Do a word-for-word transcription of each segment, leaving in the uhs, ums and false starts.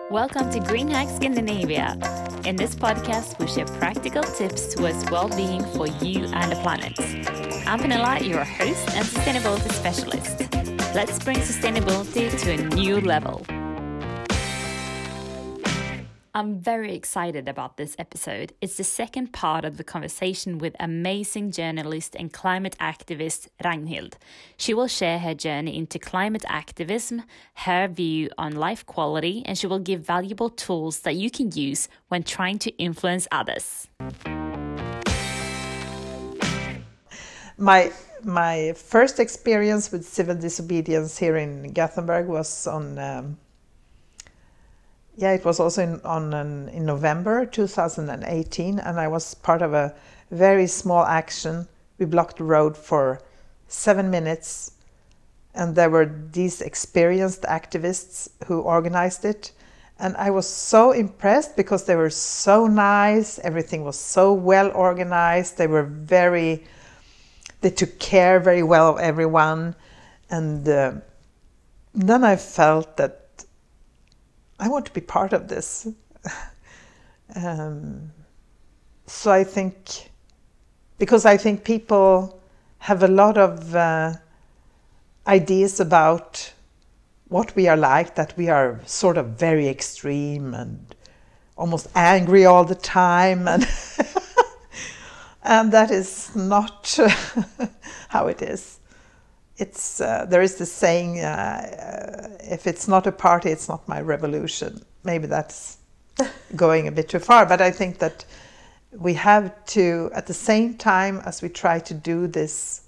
Welcome to Green Hack Scandinavia. In this podcast, we share practical tips towards well-being for you and the planet. I'm Pernilla, your host and sustainability specialist. Let's bring sustainability to a new level. I'm very excited about this episode. It's the second part of the conversation with amazing journalist and climate activist Ragnhild. She will share her journey into climate activism, her view on life quality, and she will give valuable tools that you can use when trying to influence others. My my first experience with civil disobedience here in Gothenburg was on um, Yeah, it was also in, on an, in November two thousand eighteen, and I was part of a very small action. We blocked the road for seven minutes, and there were these experienced activists who organized it. And I was so impressed because they were so nice, everything was so well organized, they were very, they took care very well of everyone. And uh, then I felt that I want to be part of this. um, so I think, because I think people have a lot of uh, ideas about what we are like, that we are sort of very extreme and almost angry all the time. And, and that is not how it is. It's uh, there is this saying, uh, uh, if it's not a party, it's not my revolution. Maybe that's going a bit too far, but I think that we have to, at the same time as we try to do this,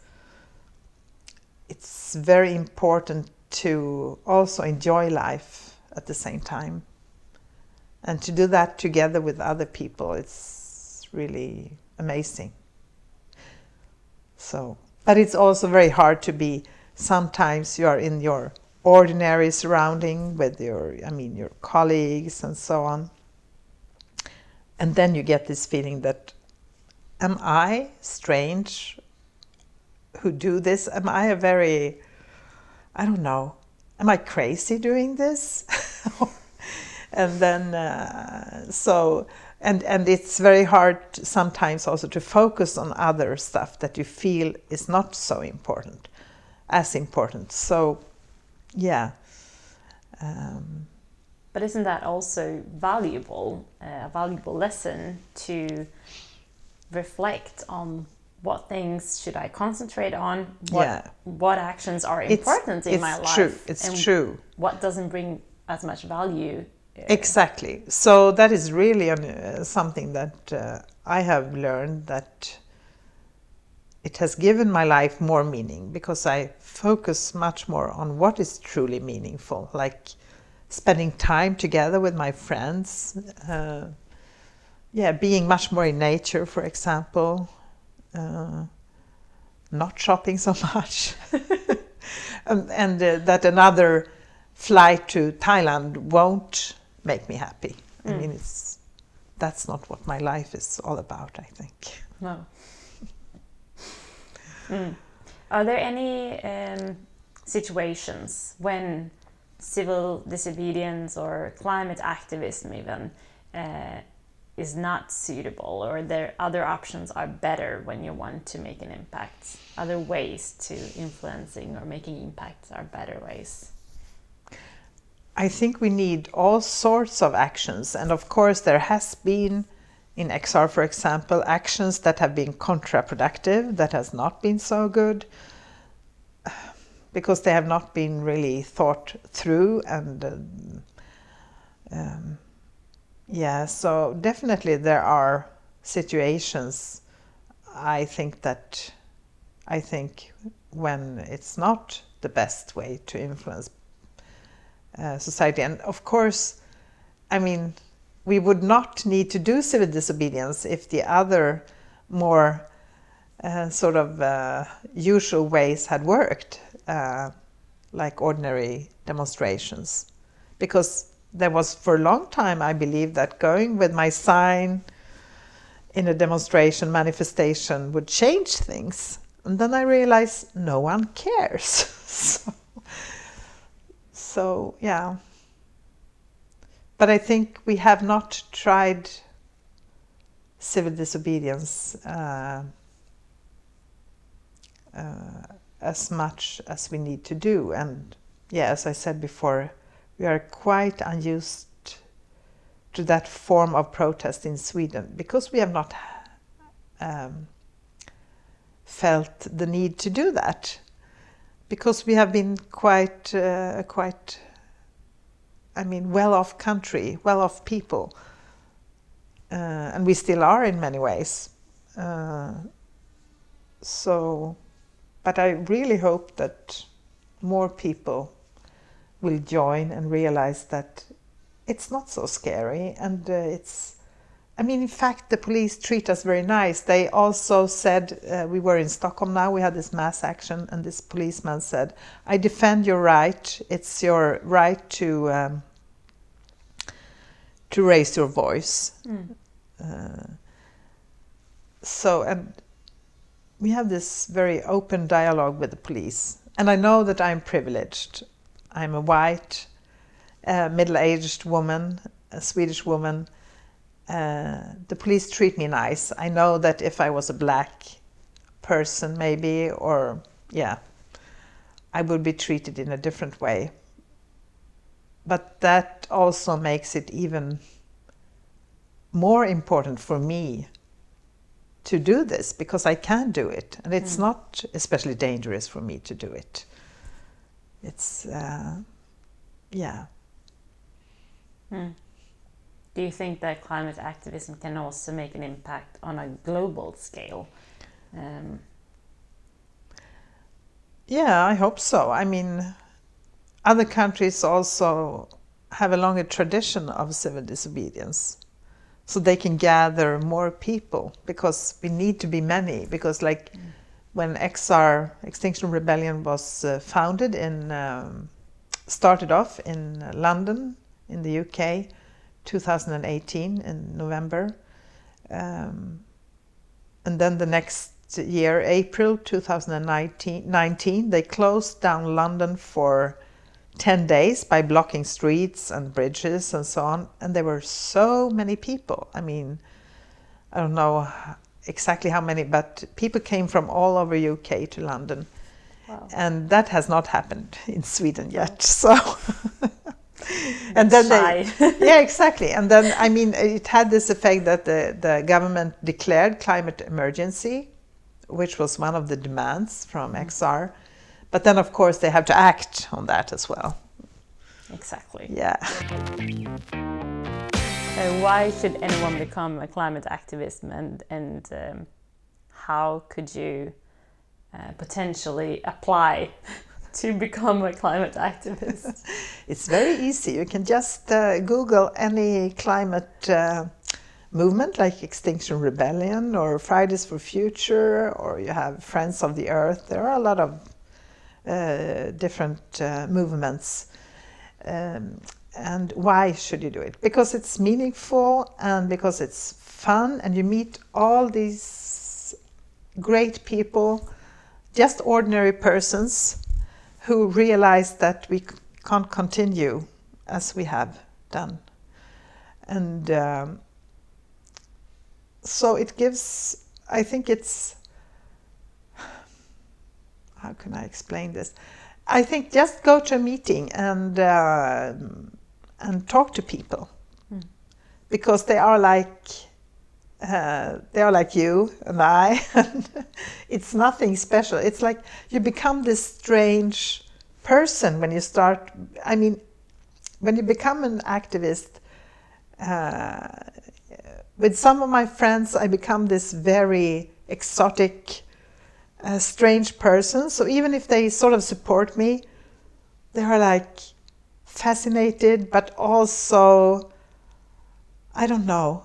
it's very important to also enjoy life at the same time. And to do that together with other people, it's really amazing. So... But it's also very hard to be, sometimes you are in your ordinary surrounding with your, I mean, your colleagues and so on. And then you get this feeling that, am I strange who do this? Am I a very, I don't know, am I crazy doing this? And then, uh, so... And and it's very hard sometimes also to focus on other stuff that you feel is not so important, as important. So, yeah. Um, But isn't that also valuable, uh, a valuable lesson to reflect on what things should I concentrate on? What, yeah. what actions are important it's, in it's my life? True. It's and true. What doesn't bring as much value? Exactly. So that is really an, uh, something that uh, I have learned, that it has given my life more meaning, because I focus much more on what is truly meaningful, like spending time together with my friends, uh, yeah, being much more in nature, for example, uh, not shopping so much, and, and uh, that another flight to Thailand won't make me happy. Mm. I mean, it's that's not what my life is all about, I think. No. mm. Are there any um, situations when civil disobedience or climate activism even uh, is not suitable, or there other options are better when you want to make an impact? Other ways to influencing or making impacts are better ways? I think we need all sorts of actions, and of course there has been, in X R for example, actions that have been counterproductive, that has not been so good, because they have not been really thought through. And um, um, yeah, so definitely there are situations, I think that I think when it's not the best way to influence Uh, society. And of course, I mean, we would not need to do civil disobedience if the other more uh, sort of uh, usual ways had worked, uh, like ordinary demonstrations. Because there was for a long time, I believe, that going with my sign in a demonstration, manifestation would change things. And then I realized no one cares. so, So, yeah. but I think we have not tried civil disobedience uh, uh, as much as we need to do. And yeah, as I said before, we are quite unused to that form of protest in Sweden because we have not um, felt the need to do that, because we have been quite, uh, quite, I mean, well-off country, well-off people, uh, and we still are in many ways. Uh, so, but I really hope that more people will join and realize that it's not so scary, and uh, it's, I mean, in fact, the police treat us very nice. They also said, uh, we were in Stockholm now, we had this mass action, and this policeman said, I defend your right, it's your right to um, to raise your voice. Mm. Uh, so, and we have this very open dialogue with the police, and I know that I'm privileged. I'm a white, uh, middle-aged woman, a Swedish woman. Uh, the police treat me nice. I know that if I was a black person maybe, or yeah, I would be treated in a different way. But that also makes it even more important for me to do this, because I can do it, and it's mm. not especially dangerous for me to do it. It's, uh, yeah. Mm. Do you think that climate activism can also make an impact on a global scale? Um, yeah, I hope so. I mean, other countries also have a longer tradition of civil disobedience, so they can gather more people, because we need to be many. Because like mm. when X R, Extinction Rebellion, was uh, founded in, um, started off in London in the U K, two thousand eighteen in November, um, and then the next year, April two thousand nineteen, they closed down London for ten days by blocking streets and bridges and so on, and there were so many people. I mean, I don't know exactly how many, but people came from all over U K to London. Wow. And that has not happened in Sweden yet. So and then they, yeah, exactly. And then, I mean, it had this effect that the, the government declared climate emergency, which was one of the demands from mm. X R. But then, of course, they have to act on that as well. Exactly. Yeah. Uh, why should anyone become a climate activist, and, and um, how could you uh, potentially apply to become a climate activist? It's very easy. You can just uh, Google any climate uh, movement, like Extinction Rebellion or Fridays for Future, or you have Friends of the Earth. There are a lot of uh, different uh, movements. Um, and why should you do it? Because it's meaningful, and because it's fun, and you meet all these great people, just ordinary persons, who realize that we can't continue as we have done. And um, so it gives, I think it's, how can I explain this? I think just go to a meeting and uh, and talk to people, mm. because they are like uh, they are like you and I. And it's nothing special. It's like you become this strange person when you start. I mean, when you become an activist, uh, with some of my friends, I become this very exotic, uh, strange person. So even if they sort of support me, they are like fascinated, but also, I don't know.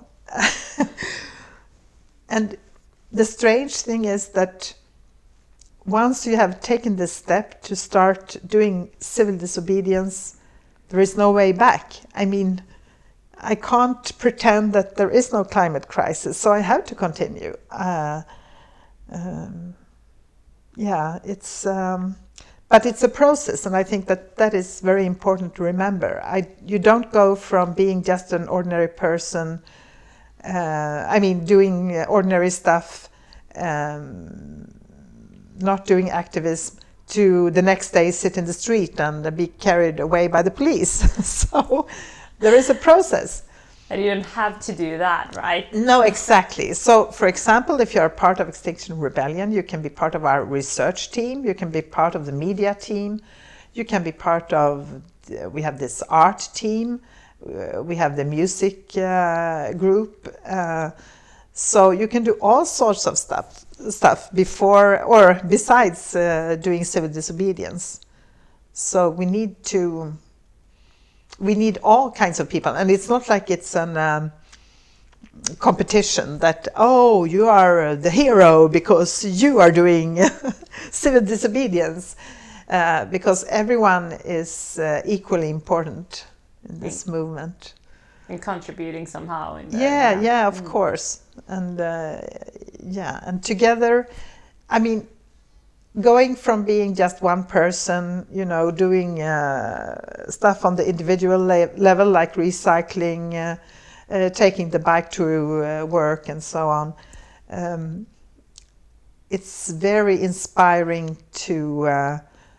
And the strange thing is that once you have taken this step to start doing civil disobedience, there is no way back. I mean, I can't pretend that there is no climate crisis, so I have to continue. Uh, um, yeah, it's, um, but it's a process, and I think that that is very important to remember. I, you don't go from being just an ordinary person, uh, I mean, doing ordinary stuff, um, not doing activism, to the next day sit in the street and be carried away by the police. So there is a process. And you don't have to do that, right? No, exactly. So, for example, if you're part of Extinction Rebellion, you can be part of our research team, you can be part of the media team, you can be part of, uh, we have this art team, uh, we have the music uh, group. Uh, so you can do all sorts of stuff, stuff before or besides uh, doing civil disobedience. So we need to... We need all kinds of people, and it's not like it's an um, competition that, oh, you are the hero because you are doing civil disobedience, uh, because everyone is uh, equally important in this mm. movement. And contributing somehow. In the, yeah, yeah, yeah, of mm. course. And uh, yeah, and together, I mean, going from being just one person, you know, doing uh, stuff on the individual le level, like recycling, uh, uh, taking the bike to uh, work and so on, um, it's very inspiring to uh,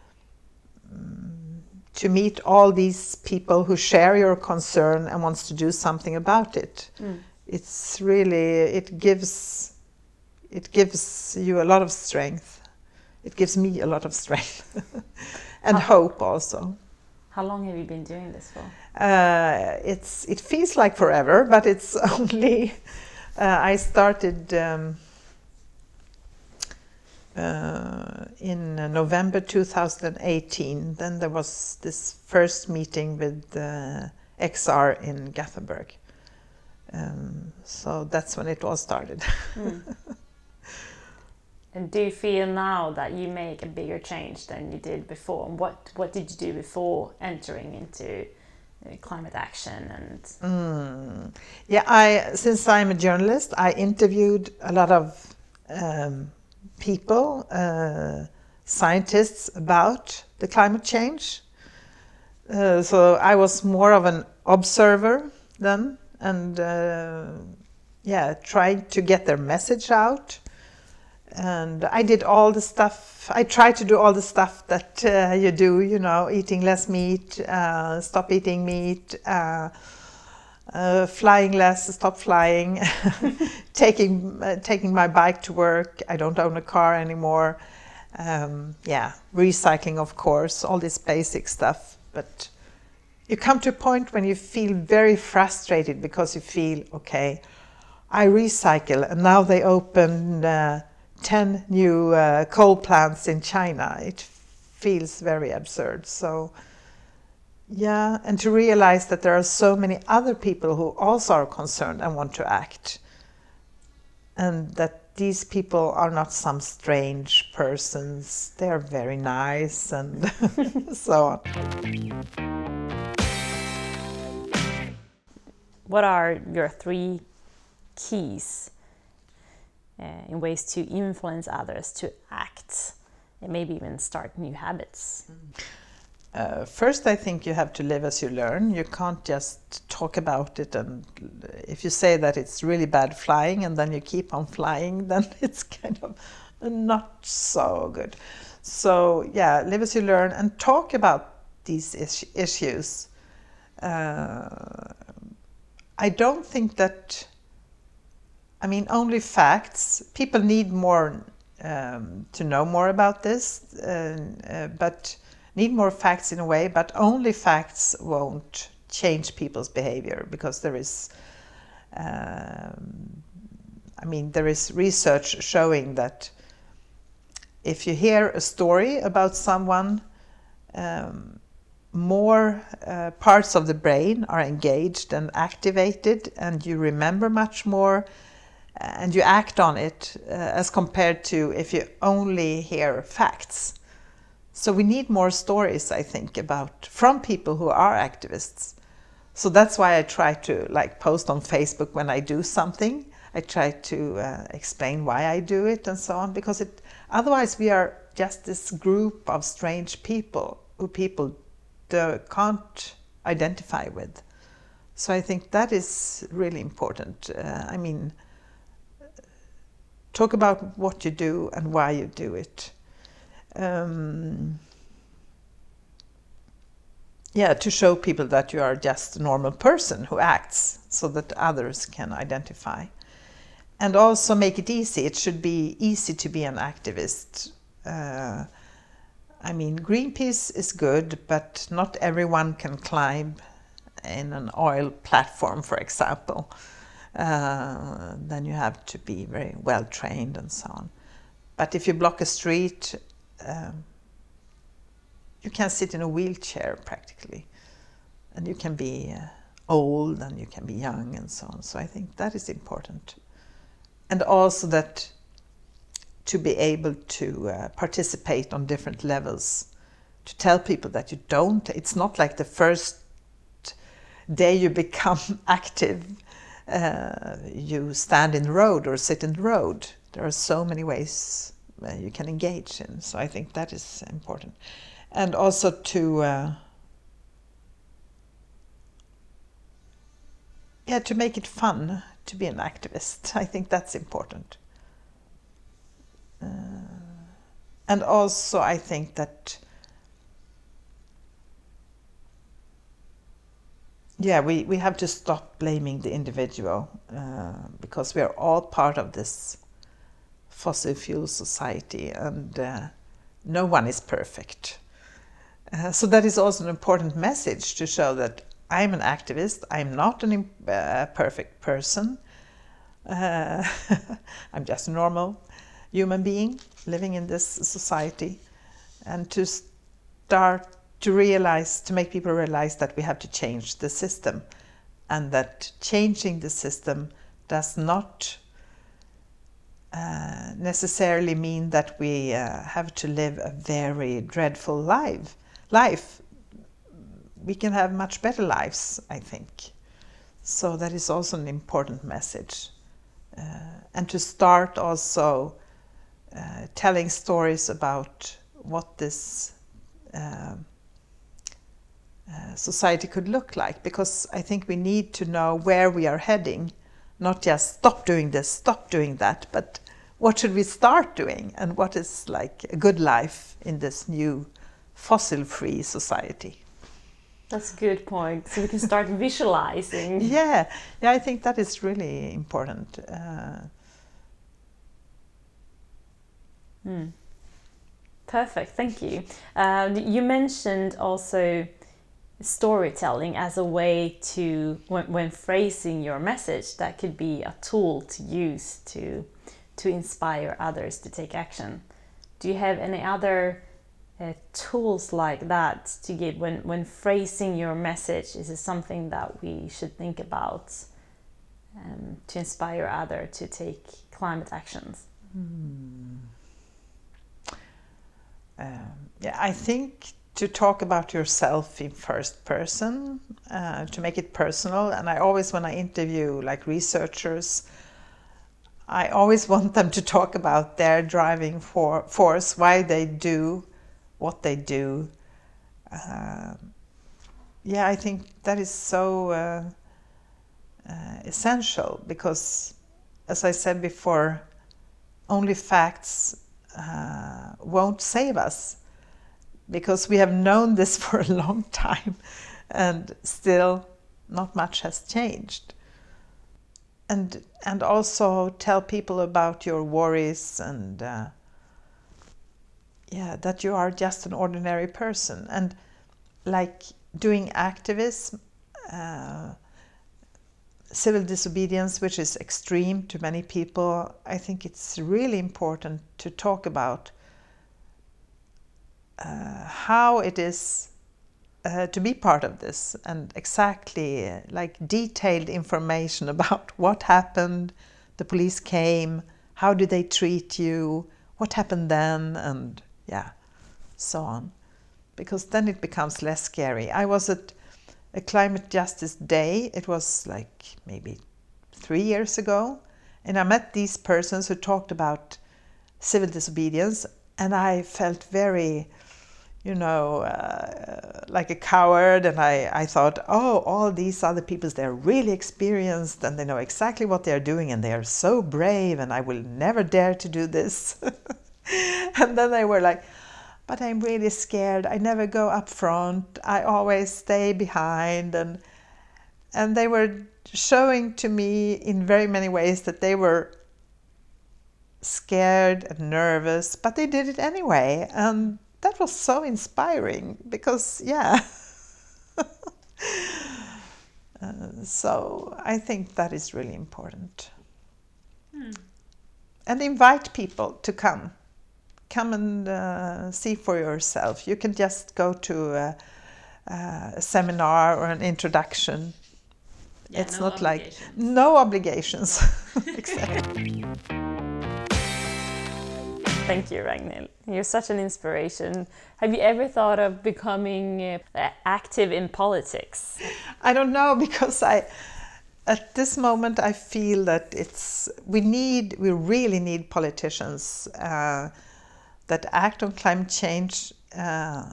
to meet all these people who share your concern and wants to do something about it. Mm. It's really, it gives, it gives you a lot of strength. It gives me a lot of strength and how, hope also. How long have you been doing this for? Uh, it's it feels like forever, but it's only uh, I started um, uh, in November two thousand eighteen. Then there was this first meeting with uh, X R in Gothenburg. Um, so that's when it all started. Mm. And do you feel now that you make a bigger change than you did before? And what, what did you do before entering into uh, climate action? And mm. Yeah, I since I'm a journalist, I interviewed a lot of um, people, uh, scientists about the climate change. Uh, so I was more of an observer then, and uh, yeah, trying to get their message out. And I did all the stuff, I tried to do all the stuff that uh, you do, you know, eating less meat, uh, stop eating meat, uh, uh, flying less, stop flying, taking, uh, taking my bike to work. I don't own a car anymore. Um, yeah, recycling, of course, all this basic stuff. But you come to a point when you feel very frustrated because you feel, okay, I recycle, and now they open uh, ten new uh, coal plants in China. It feels very absurd. So yeah, and to realize that there are so many other people who also are concerned and want to act, and that these people are not some strange persons. They are very nice and so on. What are your three keys Uh, in ways to influence others to act and maybe even start new habits? Uh, first, I think you have to live as you learn. You can't just talk about it, and if you say that it's really bad flying and then you keep on flying, then it's kind of not so good. So yeah, live as you learn and talk about these is issues. Uh, I don't think that I mean, only facts. People need more um, to know more about this, uh, uh, but need more facts in a way, but only facts won't change people's behavior, because there is, um, I mean, there is research showing that if you hear a story about someone, um, more uh, parts of the brain are engaged and activated, and you remember much more, and you act on it uh, as compared to if you only hear facts. So we need more stories, I think, about from people who are activists. So that's why I try to like post on Facebook when I do something. I try to uh, explain why I do it and so on, because it otherwise we are just this group of strange people who people do, can't identify with. So I think that is really important. Uh, I mean, talk about what you do and why you do it. Um, yeah, to show people that you are just a normal person who acts so that others can identify. And also make it easy. It should be easy to be an activist. Uh, I mean, Greenpeace is good, but not everyone can climb in an oil platform, for example. Uh, then you have to be very well trained and so on. But if you block a street, um, you can sit in a wheelchair practically, and you can be uh, old and you can be young and so on. So I think that is important. And also that to be able to uh, participate on different levels, to tell people that you don't, it's not like the first day you become active, uh, you stand in the road or sit in the road. There are so many ways uh, you can engage in, so I think that is important. And also to uh, yeah, to make it fun to be an activist. I think that's important. Uh, and also I think that yeah, we, we have to stop blaming the individual uh, because we are all part of this fossil fuel society, and uh, no one is perfect. Uh, so that is also an important message to show that I'm an activist, I'm not a uh, perfect person. Uh, I'm just a normal human being living in this society, and to start to realize, to make people realize that we have to change the system, and that changing the system does not uh, necessarily mean that we uh, have to live a very dreadful life. Life. We can have much better lives, I think. So that is also an important message. Uh, and to start also uh, telling stories about what this uh, uh, society could look like, because I think we need to know where we are heading, not just stop doing this, stop doing that, but what should we start doing, and what is like a good life in this new fossil-free society. That's a good point. So we can start visualizing. Yeah, yeah, I think that is really important. Uh, mm. Perfect, thank you. Uh, you mentioned also storytelling as a way to, when, when phrasing your message, that could be a tool to use to to inspire others to take action. Do you have any other uh, tools like that to give when, when phrasing your message? Is it something that we should think about um, to inspire others to take climate actions? Hmm. Um, yeah, I think to talk about yourself in first person, uh, to make it personal. And I always, when I interview like researchers, I always want them to talk about their driving for, force, why they do what they do. Uh, yeah, I think that is so uh, uh, essential, because, as I said before, only facts uh, won't save us, because we have known this for a long time and still not much has changed. And and also tell people about your worries, and uh, yeah, that you are just an ordinary person. And like doing activism, uh, civil disobedience, which is extreme to many people, I think it's really important to talk about uh, how it is Uh, to be part of this, and exactly uh, like detailed information about what happened, the police came, how did they treat you, what happened then, and yeah, so on. Because then it becomes less scary. I was at a Climate Justice Day, it was like maybe three years ago, and I met these persons who talked about civil disobedience, and I felt very, you know, uh, like a coward. And I, I thought, oh, all these other people, they're really experienced and they know exactly what they're doing and they are so brave and I will never dare to do this. And then they were like, but I'm really scared. I never go up front. I always stay behind. And, and they were showing to me in very many ways that they were scared and nervous, but they did it anyway. And that was so inspiring because, yeah. uh, so I think that is really important. Hmm. And invite people to come. Come and uh, see for yourself. You can just go to a, a seminar or an introduction. Yeah, it's no not like no obligations. Exactly. Thank you, Ragnhild. You're such an inspiration. Have you ever thought of becoming uh, active in politics? I don't know, because I, at this moment, I feel that it's we need we really need politicians uh, that act on climate change. Uh,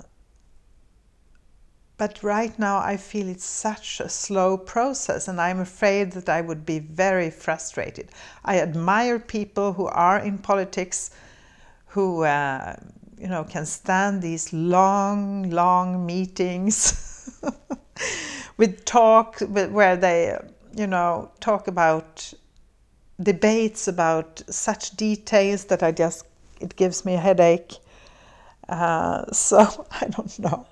but right now, I feel it's such a slow process, and I'm afraid that I would be very frustrated. I admire people who are in politics, who uh, you know, can stand these long, long meetings with talk where they, you know, talk about debates about such details that I just, it gives me a headache. Uh, so I don't know.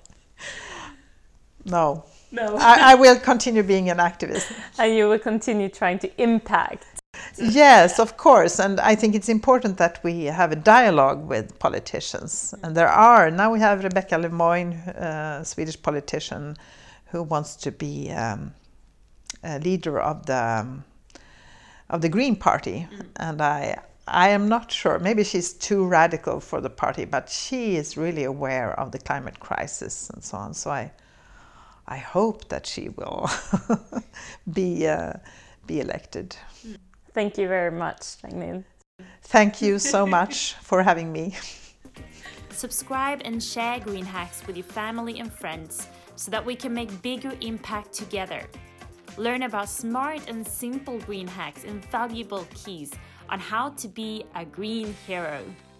No. No. I, I will continue being an activist. And you will continue trying to impact. Yes, of course. And I think it's important that we have a dialogue with politicians. And there are. Now we have Rebecca Le Moyne, a Swedish politician, who wants to be um, a leader of the um, of the Green Party. Mm. And I I am not sure. Maybe she's too radical for the party, but she is really aware of the climate crisis and so on. So I I hope that she will be uh, be elected. Thank you very much, Ragnhild. Thank you so much for having me. Subscribe and share Green Hacks with your family and friends so that we can make bigger impact together. Learn about smart and simple green hacks and valuable keys on how to be a green hero.